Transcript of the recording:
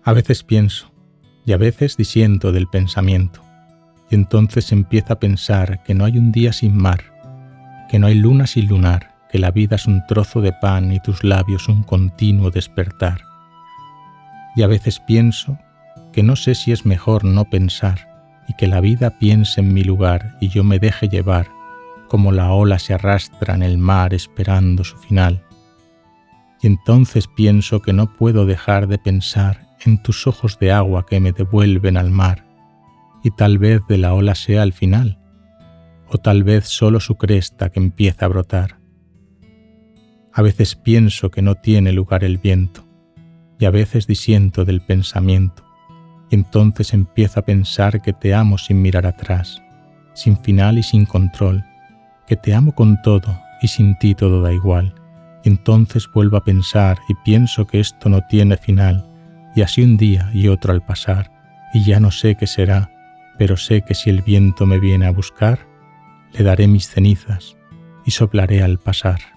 A veces pienso, y a veces disiento del pensamiento, y entonces empiezo a pensar que no hay un día sin mar, que no hay luna sin lunar, que la vida es un trozo de pan y tus labios un continuo despertar. Y a veces pienso que no sé si es mejor no pensar y que la vida piense en mi lugar y yo me deje llevar, como la ola se arrastra en el mar esperando su final. Y entonces pienso que no puedo dejar de pensar en tus ojos de agua que me devuelven al mar, y tal vez de la ola sea el final, o tal vez solo su cresta que empieza a brotar. A veces pienso que no tiene lugar el viento, y a veces disiento del pensamiento, y entonces empiezo a pensar que te amo sin mirar atrás, sin final y sin control, que te amo con todo y sin ti todo da igual. Y entonces vuelvo a pensar y pienso que esto no tiene final, y así un día y otro al pasar, y ya no sé qué será, pero sé que si el viento me viene a buscar, le daré mis cenizas y soplaré al pasar.